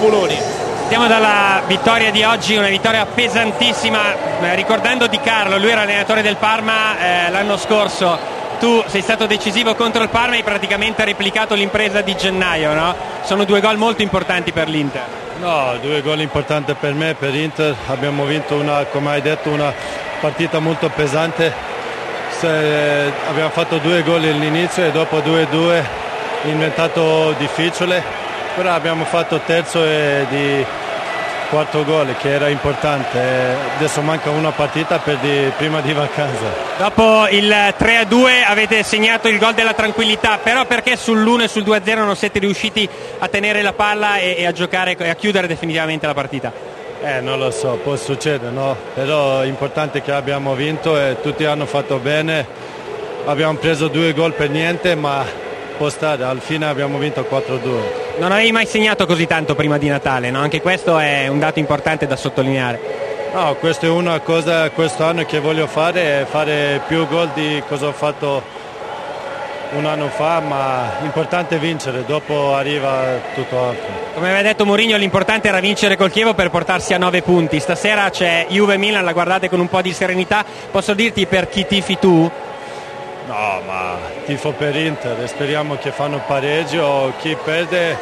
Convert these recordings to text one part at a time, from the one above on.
Spuloni. Partiamo dalla vittoria di oggi, una vittoria pesantissima, ricordando Di Carlo, lui era allenatore del Parma l'anno scorso, tu sei stato decisivo contro il Parma e hai praticamente replicato l'impresa di gennaio, no? Sono 2 gol molto importanti per l'Inter. No, 2 gol importanti per me, per Inter. Abbiamo vinto come hai detto, una partita molto pesante. Abbiamo fatto 2 gol all'inizio e dopo 2-2 diventato difficile, però abbiamo fatto terzo di 4 gol che era importante. Adesso manca una partita prima di vacanza. Dopo il 3-2 avete segnato il gol della tranquillità, però perché sull'1 e sul 2-0 non siete riusciti a tenere la palla e a giocare e a chiudere definitivamente la partita? Non lo so, può succedere, no? Però è importante che abbiamo vinto e tutti hanno fatto bene. Abbiamo preso 2 gol per niente, ma può stare, alla fine abbiamo vinto 4-2. Non avevi mai segnato così tanto prima di Natale, no? Anche questo è un dato importante da sottolineare. No, questa è una cosa quest'anno che voglio fare, è fare più gol di cosa ho fatto un anno fa, ma l'importante è vincere, dopo arriva tutto altro. Come aveva detto Mourinho, l'importante era vincere col Chievo per portarsi a 9 punti. Stasera c'è Juve-Milan, la guardate con un po' di serenità. Posso dirti per chi tifi tu? No, ma tifo per Inter e speriamo che fanno pareggio. Chi perde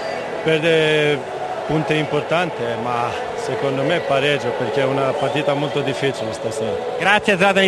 punti importanti, ma secondo me pareggio, perché è una partita molto difficile stasera. Grazie Zlatan.